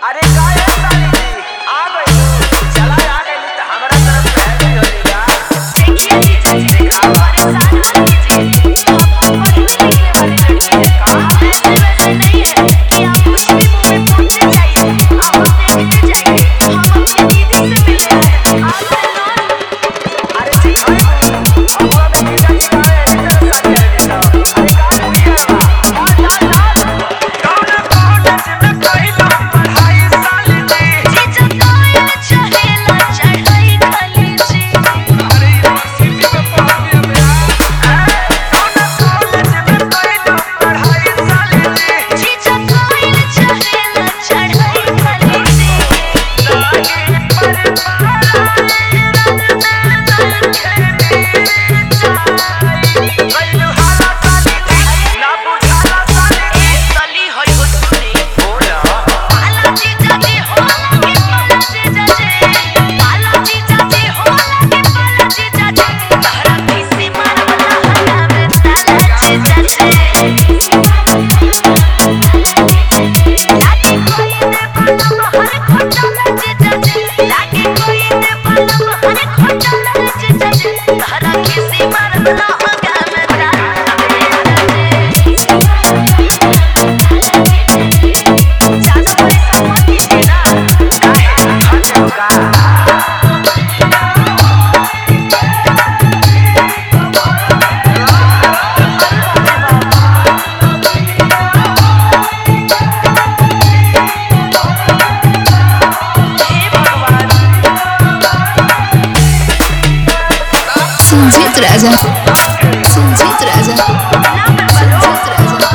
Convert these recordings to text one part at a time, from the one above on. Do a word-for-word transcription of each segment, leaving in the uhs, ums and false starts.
अरे काय है साली जी आ गई चला आ गई तो हमारा तरफ पहले हो लेगा। देखिए जी जी हमारे साथ मत कीजिए, हम पढ़ने लिखने वाले लड़के हैं। कहाँ ऐसे वैसे नहीं है कि आप उसके मुंह में पूछते जाइए, आप देखते जाइए। हम अपनी दीदी से मिले हैं, आप ना अरे जी हमारा बेटी का जी का है इधर साली है बेटा। अरे कहाँ दिया लाल लाल लाल कौन कौन से में कहला पढ़ाई साली जी जीजा कोयल चढ़ेला चढ़ाई खाली जी। अरे यूनिवर्सिटी में पढ़ गया मैं कौन कौन से में कहला पढ़ाई साली जी जीजा कोयल चढ़ेला चढ़ाई खाली जी। लागे पर पाराई रन में खेली जाई गइलु हाला साली जी ना बुझाला साली जी ए सली होई हो सुनी बोला पाला जीजा जी होला के पाला जीजा जी, पाला जीजा जी होला के पाला जीजा जी। तहरा किसी मारवला हल्ला में ताला जीजा जी। लागे कोई ने पाला हर खोटला जीजा जी, लागे कोई ने पाला हर खोटला जीजा जी। तहरा किसी मारवला हल्ला में ताला जीजा जी। ज्यादा पैसा मत दीजिए ना, काहे खर्च होगा हे भगवान। संजीत राजा संजीत राजा ना मैं बोलो संजीत राजा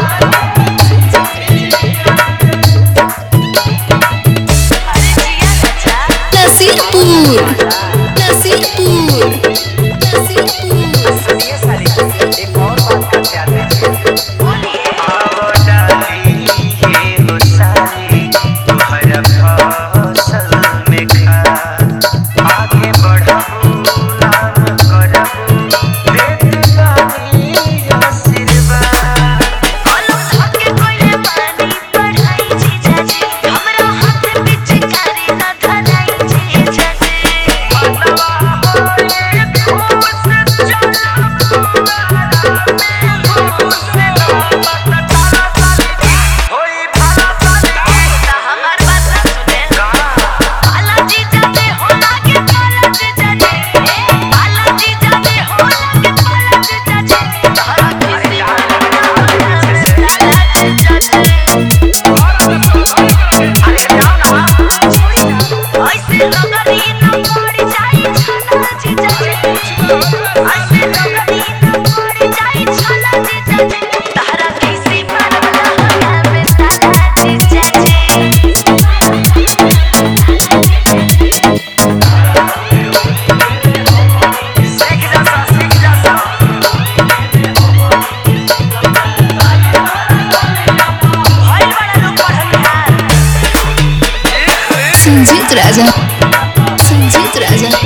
अरे जिया चाचा नसीरपुर नसीरपुर नसीरपुर सुनिए साली जी एक और बात करते आते हैं बोलिए। आओ डाली ये हो साली तुम्हारा फसल में खा आगे बढ़ो नाम करो देते गानी आशीर्वाद कलम धके कोइले पानी पढ़ाई जीजा जी, हमरा हाथ पिचकारी ना धराई जीजा जी। मनवा होए खुश चला पुआरा में खुश मत चला साली जी होई भला साली जी ता हमार बात ना सुने। पाला जीजा जी होला के पाला जीजा जी, ए पाला जीजा जी होला के पाला जीजा जी। तहरा किसी मारवला ताला जीजा जी। ऐसे लगरी न पड़ जाई छाला जीजा जी, ऐसे लगरी न पड़ जाई छाला जीजा जी। तहरा किसी मारवला हल्ला में ताला जीजा जी। सीख जा सा सीख जा सा भइल बड़ा लोग पढ़ल बिहार। संजीत राजा संजीत राजा